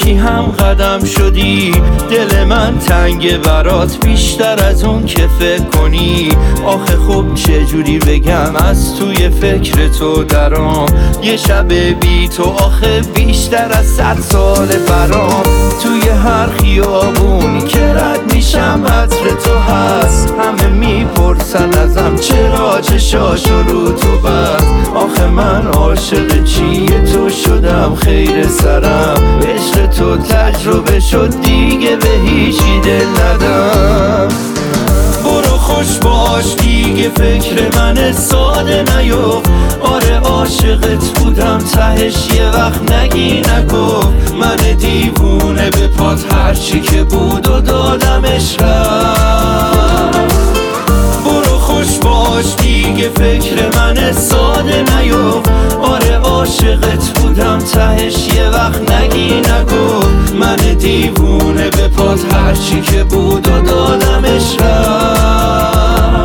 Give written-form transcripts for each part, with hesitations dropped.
یکی هم قدم شدی. دل من تنگ برات بیشتر از اون که فکر کنی. آخه خب چجوری بگم از توی فکر تو درام. یه شب بی تو آخه بیشتر از 100 سال برام. توی هر خیابونی که رد میشم عطر تو هست. همه میپرسن ازم چرا چشاشو رو تو بست. آخه من عاشق چیه تو شدم خیر سرم. عشق تو تجربه شد دیگه به هیچی دل ندم. برو خوش باش دیگه فکر من ساده نیفت. آره عاشقت بودم تهش یه وقت نگی نگفت. من دیوونه به پات هرچی که بود و دادمش رفت. برو خوش باش دیگه فکر من ساده نیفت. آره عاشقت بودم تهش یه وقت نگی نگفت. من دیوونه به پات هرچی که بود و دادمش رفت.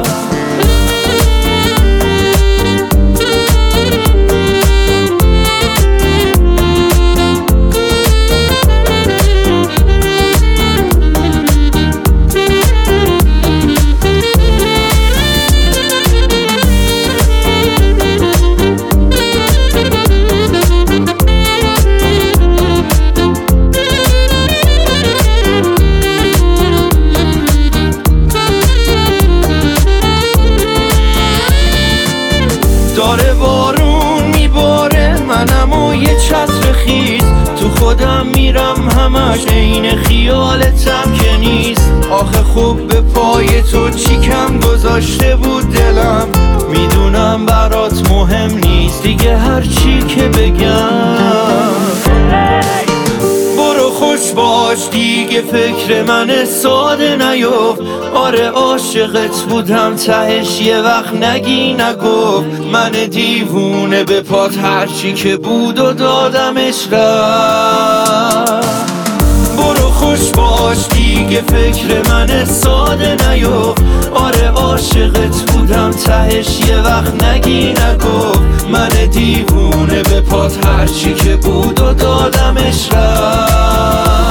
داره بارون میباره منم و یه چتر خیز. تو خودم میرم همش عین خیالتم که نیست. آخه خوب به پای تو چی کم گذاشته بود دلم. میدونم برات مهم نیست دیگه هر چی که بگم. برو خوش باش دیگه فکر من ساده نیفت. آره عاشقت بودم تهش یه وقت نگی نگفت. من دیوونه به پات هرچی که بود و دادمش رفت. برو خوش باش دیگه فکر من ساده نیفت. آره عاشقت بودم تهش یه وقت نگی نگفت. من دیوونه به پات هرچی که بود و دادمش رفت.